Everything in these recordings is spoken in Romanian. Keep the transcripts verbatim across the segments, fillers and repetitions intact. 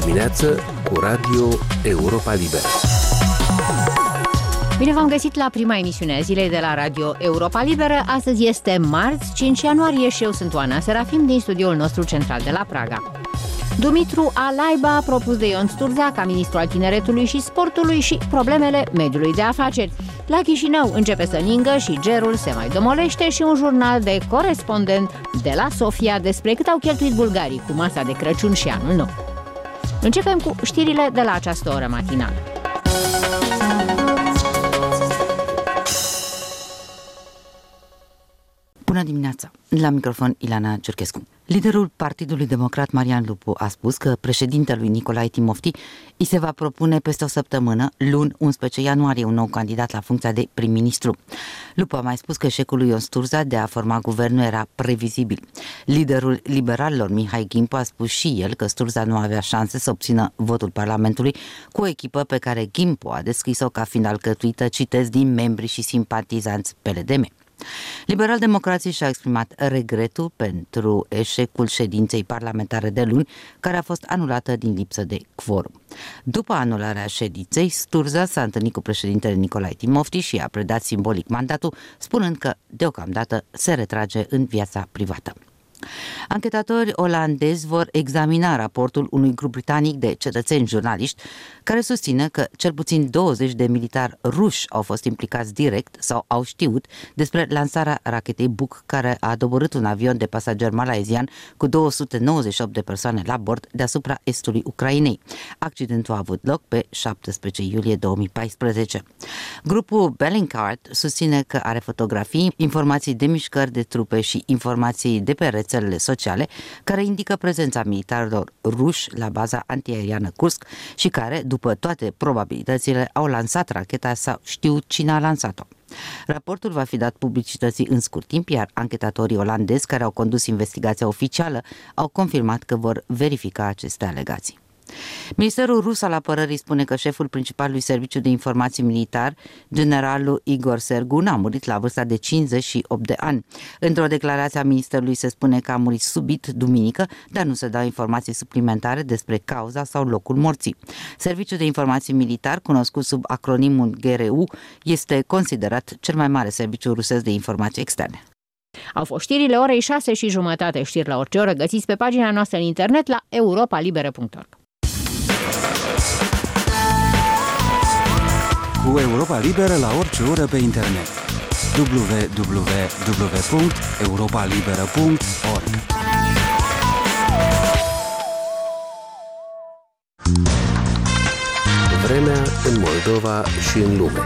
dimineață cu Radio Europa Liberă. Bine v-am găsit la prima emisiune a zilei de la Radio Europa Liberă. Astăzi este marți, cinci ianuarie și eu sunt Oana Serafim din studioul nostru central de la Praga. Dumitru Alaiba, propus de Ion Sturza ca ministru al tineretului și sportului, și problemele mediului de afaceri. La Chișinău începe să ningă și gerul se mai domolește și un jurnal de corespondent de la Sofia despre cât au cheltuit bulgarii cu masa de Crăciun și Anul Nou. Începem cu știrile de la această oră matinală. Bună dimineața! La microfon Ileana Ciurchescu. Liderul Partidului Democrat Marian Lupu a spus că președintelui Nicolae Timofti îi se va propune peste o săptămână, luni unsprezece ianuarie, un nou candidat la funcția de prim-ministru. Lupu a mai spus că eșecul lui Ion Sturza de a forma guvernul era previzibil. Liderul liberalilor Mihai Gimpo a spus și el că Sturza nu avea șanse să obțină votul Parlamentului cu o echipă pe care Gimpo a descris-o ca fiind alcătuită, citez, din membri și simpatizanți P L D M. Liberal-democrații și-au exprimat regretul pentru eșecul ședinței parlamentare de luni, care a fost anulată din lipsă de quorum. După anularea ședinței, Sturza s-a întâlnit cu președintele Nicolae Timofti și a predat simbolic mandatul, spunând că deocamdată se retrage în viața privată. Anchetatori olandezi vor examina raportul unui grup britanic de cetățeni jurnaliști care susține că cel puțin douăzeci de militari ruși au fost implicați direct sau au știut despre lansarea rachetei Buk, care a doborât un avion de pasageri malaizian cu două sute nouăzeci și opt de persoane la bord deasupra estului Ucrainei. Accidentul a avut loc pe șaptesprezece iulie două mii paisprezece. Grupul Bellingcat susține că are fotografii, informații de mișcări de trupe și informații de pe rețelele sociale care indică prezența militarilor ruși la baza antiaeriană Kursk și care, după toate probabilitățile, au lansat racheta sau știu cine a lansat-o. Raportul va fi dat publicității în scurt timp, iar anchetatorii olandezi care au condus investigația oficială au confirmat că vor verifica aceste alegații. Ministerul rus al apărării spune că șeful principalului serviciu de informații militar, generalul Igor Sergun, a murit la vârsta de cincizeci și opt de ani. Într-o declarație a ministerului se spune că a murit subit duminică, dar nu se dau informații suplimentare despre cauza sau locul morții. Serviciul de informații militar, cunoscut sub acronimul G R U, este considerat cel mai mare serviciu rusesc de informații externe. Au fost știrile orei șase și jumătate, știri la orice oră, găsiți pe pagina noastră în internet la europa liberă punct org. Cu Europa Liberă la orice oră pe internet. w w w punct europa liberă punct org. Vremea în Moldova și în lume.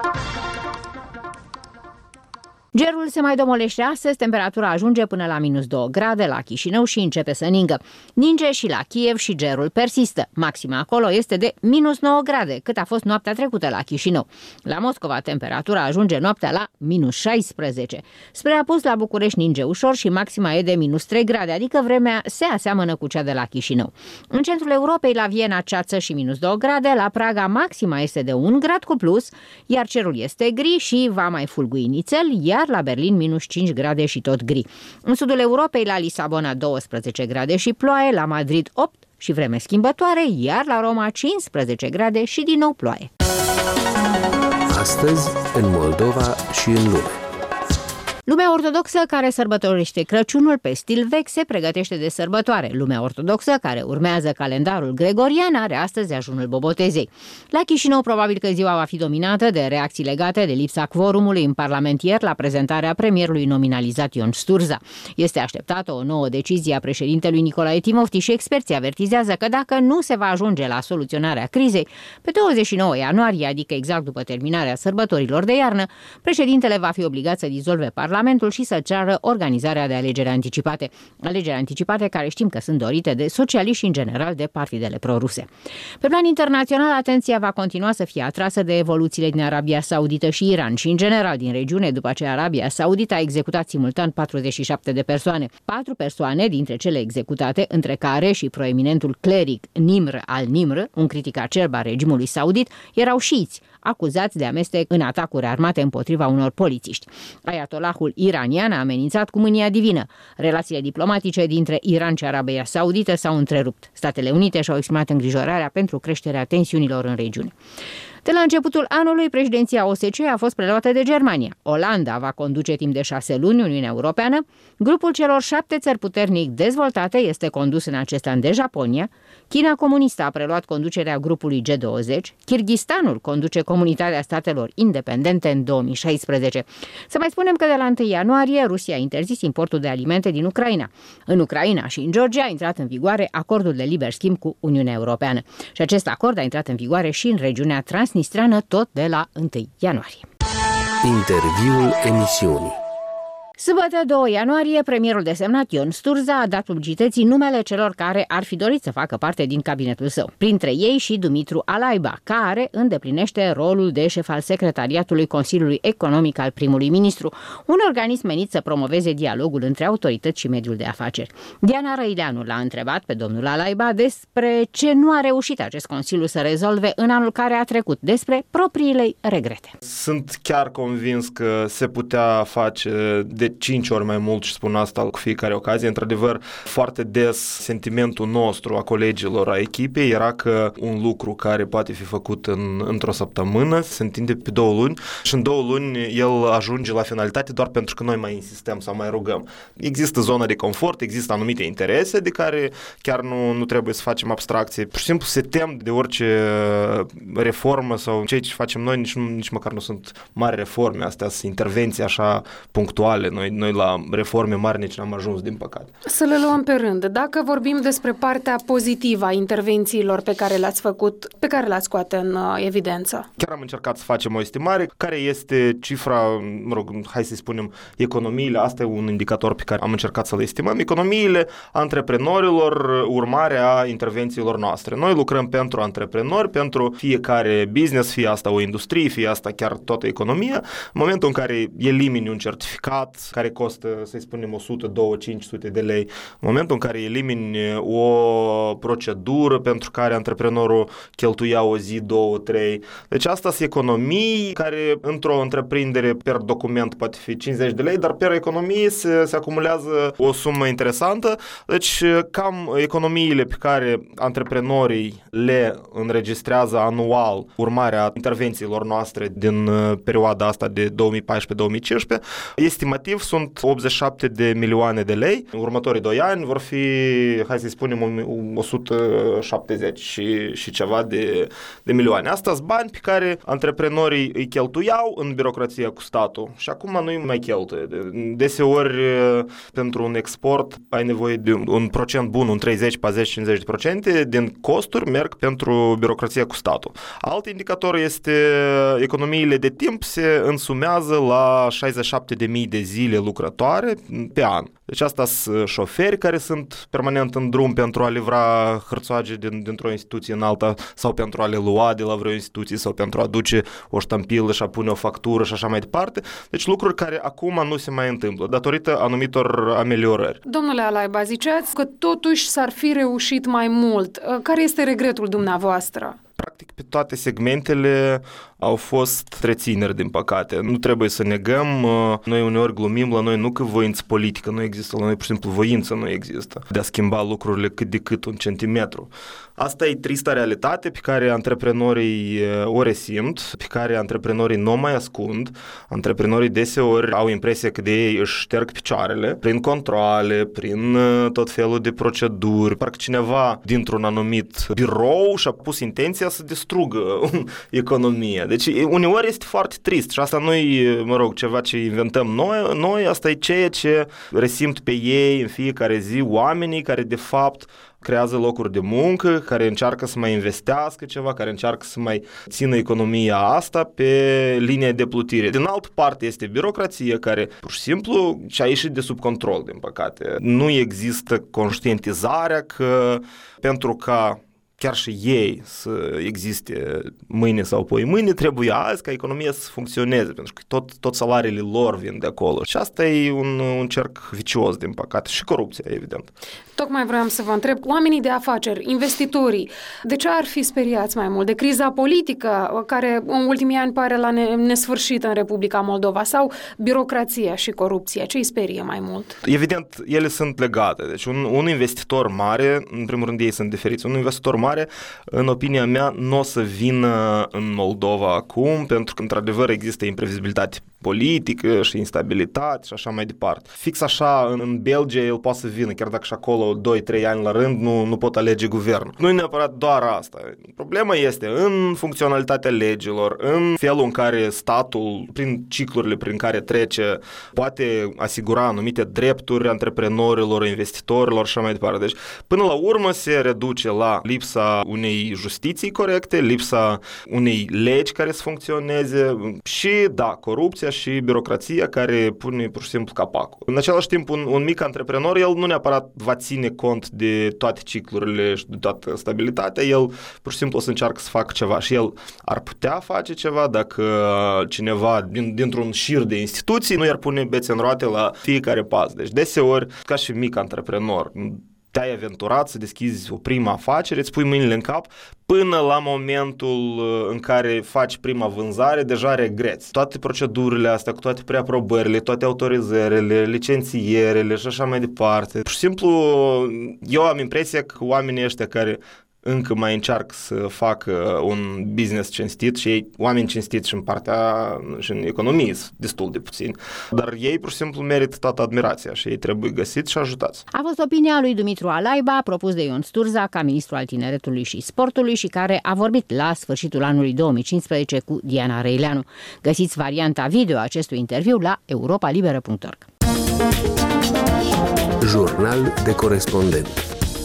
Gerul se mai domolește astăzi, temperatura ajunge până la minus două grade la Chișinău și începe să ningă. Ninge și la Kiev și gerul persistă. Maxima acolo este de minus nouă grade, cât a fost noaptea trecută la Chișinău. La Moscova temperatura ajunge noaptea la minus șaisprezece. Spre apus la București ninge ușor și maxima e de minus trei grade, adică vremea se aseamănă cu cea de la Chișinău. În centrul Europei, la Viena, ceață și minus două grade, la Praga maxima este de un grad cu plus, iar cerul este gri și va mai fulgui nițel, iar la Berlin minus cinci grade și tot gri. În sudul Europei, la Lisabona douăsprezece grade și ploaie, la Madrid opt și vreme schimbătoare, iar la Roma cincisprezece grade și din nou ploaie. Astăzi, în Moldova și în lume. Lumea ortodoxă care sărbătorește Crăciunul pe stil vechi se pregătește de sărbătoare. Lumea ortodoxă care urmează calendarul gregorian are astăzi ajunul Bobotezei. La Chișinău probabil că ziua va fi dominată de reacții legate de lipsa quorumului în Parlament ieri la prezentarea premierului nominalizat Ion Sturza. Este așteptată o nouă decizie a președintelui Nicolae Timofti și experții avertizează că dacă nu se va ajunge la soluționarea crizei, pe douăzeci și nouă ianuarie, adică exact după terminarea sărbătorilor de iarnă, președintele va fi obligat să dizolve Parlamentul Parlamentul și să ceară organizarea de alegeri anticipate. Alegeri anticipate care știm că sunt dorite de socialiști și în general de partidele proruse. Pe plan internațional, atenția va continua să fie atrasă de evoluțiile din Arabia Saudită și Iran și în general din regiune, după ce Arabia Saudită a executat simultan patruzeci și șapte de persoane. Patru persoane dintre cele executate, între care și proeminentul cleric Nimr al-Nimr, un critic acerb al regimului saudit, erau șiiți, acuzați de amestec în atacuri armate împotriva unor polițiști. Ayatollahul regimul iranian a amenințat cu mânia divină. Relațiile diplomatice dintre Iran și Arabia Saudită s-au întrerupt. Statele Unite și-au exprimat îngrijorarea pentru creșterea tensiunilor în regiune. De la începutul anului, președinția O S C E a fost preluată de Germania. Olanda va conduce timp de șase luni Uniunea Europeană. Grupul celor șapte țări puternic dezvoltate este condus în acest an de Japonia. China comunistă a preluat conducerea grupului G douăzeci. Kyrgyzstanul conduce Comunitatea Statelor Independente în două mii șaisprezece. Să mai spunem că de la întâi ianuarie Rusia a interzis importul de alimente din Ucraina. În Ucraina și în Georgia a intrat în vigoare acordul de liber schimb cu Uniunea Europeană. Și acest acord a intrat în vigoare și în regiunea transnistreană tot de la întâi ianuarie. Interviul emisiunii. Sâmbătă doi ianuarie, premierul desemnat Ion Sturza a dat publicității numele celor care ar fi dorit să facă parte din cabinetul său. Printre ei și Dumitru Alaiba, care îndeplinește rolul de șef al secretariatului Consiliului Economic al primului ministru, un organism menit să promoveze dialogul între autorități și mediul de afaceri. Diana Răileanu l-a întrebat pe domnul Alaiba despre ce nu a reușit acest Consiliu să rezolve în anul care a trecut, despre propriile regrete. Sunt chiar convins că se putea face de cinci ori mai mult și spun asta cu fiecare ocazie. Într-adevăr, foarte des sentimentul nostru a colegilor, a echipei era că un lucru care poate fi făcut în, într-o săptămână se întinde pe două luni și în două luni el ajunge la finalitate doar pentru că noi mai insistăm sau mai rugăm. Există zona de confort, există anumite interese de care chiar nu, nu trebuie să facem abstracție. Pur și simplu se tem de orice reformă sau ceea ce facem noi, nici, nici măcar nu sunt mari reforme, astea sunt intervenții așa punctuale. Noi, noi la reforme mari nici n-am ajuns, din păcate. Să le luăm pe rând. Dacă vorbim despre partea pozitivă a intervențiilor pe care le-ați făcut, pe care le-ați scoate în uh, evidență. Chiar am încercat să facem o estimare. Care este cifra, mă rog, hai să spunem, economiile, asta e un indicator pe care am încercat să le estimăm, economiile antreprenorilor, urmarea intervențiilor noastre. Noi lucrăm pentru antreprenori, pentru fiecare business, fie asta o industrie, fie asta chiar toată economia. În momentul în care elimini un certificat care costă, să-i spunem, o sută, două sute, cinci sute de lei, în momentul în care elimini o procedură pentru care antreprenorul cheltuia o zi, două, trei. Deci asta sunt economii care într-o întreprindere per document poate fi cincizeci de lei, dar per economie se, se acumulează o sumă interesantă. Deci cam economiile pe care antreprenorii le înregistrează anual urmarea intervențiilor noastre din perioada asta de două mii paisprezece două mii cincisprezece, estimativ sunt optzeci și șapte de milioane de lei. În următorii doi ani vor fi, hai să spunem, o sută șaptezeci și, și ceva de, de milioane. Asta sunt bani pe care antreprenorii îi cheltuiau în birocrația cu statul și acum nu îi mai cheltuie. Deseori, pentru un export, ai nevoie de un procent bun, un treizeci, patruzeci, cincizeci de procente din costuri merg pentru birocrația cu statul. Alt indicator este economiile de timp se însumează la șaizeci și șapte de mii de zile lucrătoare pe an. Deci asta sunt șoferi care sunt permanent în drum pentru a livra hârțoage din, dintr-o instituție în alta sau pentru a le lua de la vreo instituție sau pentru a duce o ștampilă și a pune o factură și așa mai departe. Deci lucruri care acum nu se mai întâmplă datorită anumitor ameliorări. Domnule Alaiba, ziceați că totuși s-ar fi reușit mai mult. Care este regretul dumneavoastră? Practic, pe toate segmentele au fost rețineri, din păcate. Nu trebuie să negăm. Noi uneori glumim la noi, nu că voință politică nu există, la noi pur și simplu voință nu există de a schimba lucrurile cât de cât un centimetru. Asta e trista realitate pe care antreprenorii o resimt, pe care antreprenorii nu mai ascund. Antreprenorii deseori au impresia că de ei își șterg picioarele prin controale, prin tot felul de proceduri. Parcă cineva dintr-un anumit birou și-a pus intenția să distrugă economia. Deci uneori este foarte trist și asta nu-i, mă rog, ceva ce inventăm noi, noi asta e ceea ce resimt pe ei în fiecare zi oamenii care de fapt creează locuri de muncă, care încearcă să mai investească ceva, care încearcă să mai țină economia asta pe linia de plutire. Din altă parte este birocrație care pur și simplu și-a ieșit de sub control, din păcate. Nu există conștientizarea că pentru ca chiar și ei să existe mâine sau poi mâine, trebuie azi ca economia să funcționeze, pentru că tot, tot salariile lor vin de acolo. Și asta e un, un cerc vicios, din păcate, și corupția, evident. Tocmai vreau să vă întreb, oamenii de afaceri, investitorii, de ce ar fi speriați mai mult? De criza politică, care în ultimii ani pare la nesfârșit în Republica Moldova, sau birocrația și corupția? Ce îi sperie mai mult? Evident, ele sunt legate. Deci un, un investitor mare, în primul rând ei sunt diferiți, un investitor mare, în opinia mea, nu o să vină în Moldova acum, pentru că, într-adevăr, există imprevizibilitate politică și instabilitate și așa mai departe. Fix așa, în, în Belgia, el poate să vină, chiar dacă și acolo doi trei ani la rând nu, nu pot alege guvernul. Nu e neapărat doar asta. Problema este în funcționalitatea legilor, în felul în care statul, prin ciclurile prin care trece, poate asigura anumite drepturi antreprenorilor, investitorilor și așa mai departe. Deci, până la urmă se reduce la lipsa unei justiții corecte, lipsa unei legi care să funcționeze și, da, corupția și birocrația care pune pur și simplu capacul. În același timp, un, un mic antreprenor, el nu neapărat va ține cont de toate ciclurile și de toată stabilitatea, el pur și simplu o să încearcă să facă ceva și el ar putea face ceva dacă cineva din, dintr-un șir de instituții nu i-ar pune bețe în roate la fiecare pas. Deci deseori, ca și mic antreprenor, te-ai aventurat să deschizi o primă afacere, îți pui mâinile în cap, până la momentul în care faci prima vânzare, deja regreți. Toate procedurile astea, cu toate preaprobările, toate autorizările, licențierele și așa mai departe. Pur și simplu, eu am impresia că oamenii ăștia care încă mai încearcă să facă un business cinstit și ei, oameni cinstiți și în partea și în economie sunt destul de puțini, dar ei pur și simplu merită toată admirația și ei trebuie găsiți și ajutați. A fost opinia lui Dumitru Alaiba, propus de Ion Sturza ca ministru al tineretului și sportului și care a vorbit la sfârșitul anului două mii cincisprezece cu Diana Răileanu. Găsiți varianta video acestui interviu la europa liberă punct org. Jurnal de corespondent.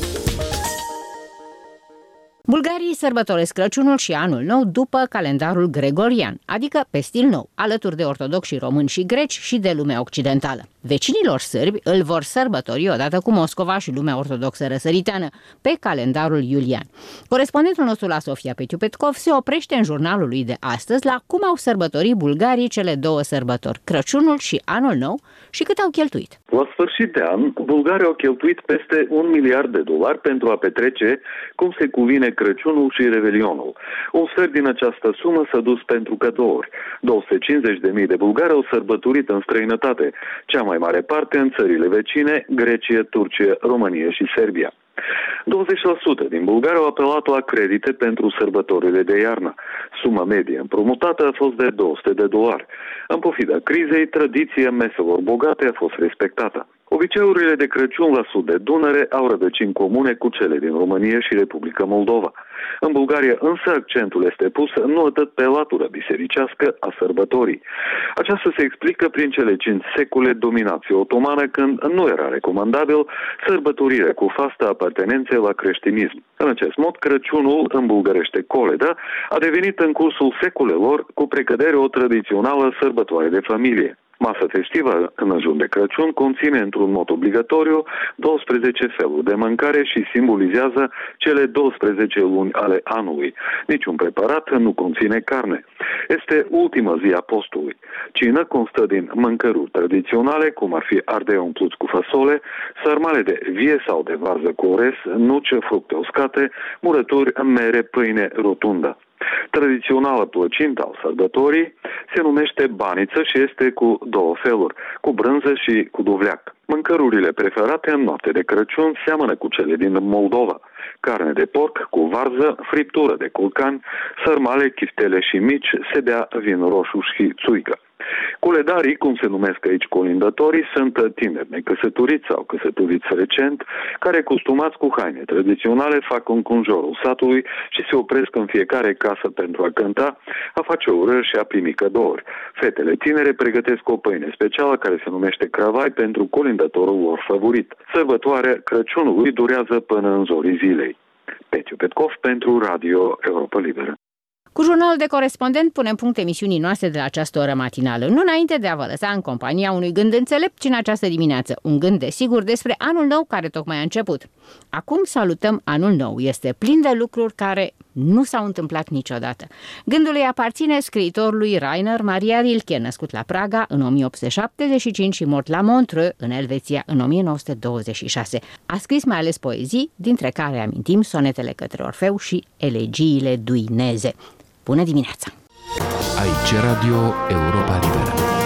Bulgarii sărbătoresc Crăciunul și Anul Nou după calendarul gregorian, adică pe stil nou, alături de ortodoxi români și greci și de lumea occidentală. Vecinilor sârbi îl vor sărbători odată cu Moscova și lumea ortodoxă răsăriteană, pe calendarul iulian. Corespondentul nostru la Sofia Petiu Petkov se oprește în jurnalul lui de astăzi la cum au sărbătorit bulgarii cele două sărbători, Crăciunul și Anul Nou, și cât au cheltuit. La sfârșit de an, bulgarii au cheltuit peste un miliard de dolari pentru a petrece cum se cuvine Crăciunul și Revelionul. Un sfert din această sumă s-a dus pentru cători. două sute cincizeci de mii de bulgari au sărbătorit în străinătate, cea mai mare parte în țările vecine, Grecie, Turcia, România și Serbia. douăzeci la sută din bulgari au apelat la credite pentru sărbătorile de iarnă. Suma medie împrumutată a fost de două sute de dolari. În pofida crizei, tradiția meselor bogate a fost respectată. Obiceiurile de Crăciun la sud de Dunăre au rădăcini comune cu cele din România și Republica Moldova. În Bulgaria însă accentul este pus nu atât pe latura bisericească a sărbătorii. Aceasta se explică prin cele cinci secole dominație otomană, când nu era recomandabil sărbătorirea cu fastă apartenențe la creștinism. În acest mod, Crăciunul, în bulgărește Coleda, a devenit în cursul secolelor cu precădere o tradițională sărbătoare de familie. Masa festivă în ajun de Crăciun conține într-un mod obligatoriu douăsprezece feluri de mâncare și simbolizează cele douăsprezece luni ale anului. Niciun preparat nu conține carne. Este ultima zi a postului. Cină constă din mâncăruri tradiționale, cum ar fi ardei umpluți cu fasole, sarmale de vie sau de varză cu orez, nuce, fructe uscate, murături, mere, pâine, rotundă. Tradițională plăcintă al sărbătorii se numește baniță și este cu două feluri, cu brânză și cu duvleac. Mâncărurile preferate în noapte de Crăciun seamănă cu cele din Moldova: carne de porc cu varză, friptură de curcan, sărmale, chiftele și mici, se bea vin roșu și țuică. Coledarii, cum se numesc aici colindătorii, sunt tineri necăsătoriți sau căsătoriți recent, care, costumați cu haine tradiționale, fac un conjurul satului și se opresc în fiecare casă pentru a cânta, a face urări și a primi cadouri. Fetele tinere pregătesc o pâine specială care se numește cravai pentru colindătorul lor favorit. Sărbătoarea Crăciunului durează până în zorii zilei. Petiu Petkov pentru Radio Europa Liberă. Cu jurnalul de corespondent punem punct emisiunii noastre de la această oră matinală, nu înainte de a vă lăsa în compania unui gând înțelept și în această dimineață, un gând desigur despre anul nou care tocmai a început. Acum salutăm anul nou, este plin de lucruri care nu s-au întâmplat niciodată. Gândul îi aparține scriitorului Rainer Maria Rilke, născut la Praga în o mie opt sute șaptezeci și cinci și mort la Montreux, în Elveția, în o mie nouă sute douăzeci și șase. A scris mai ales poezii, dintre care amintim sonetele către Orfeu și elegiile duineze. Bună dimineața! Aici Radio Europa Liberă.